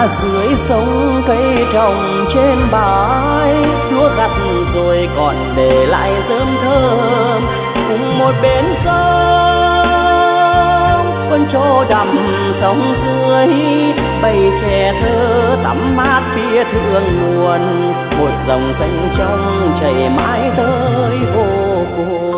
dưới sông cây trồng trên bãi, lúa gặt rồi còn để lại rơm thơm. Cùng một bên sông con trâu đầm sông dưới, bầy trẻ thơ tắm mát phía thượng nguồn, một dòng xanh trong chảy mãi tới vô cùng.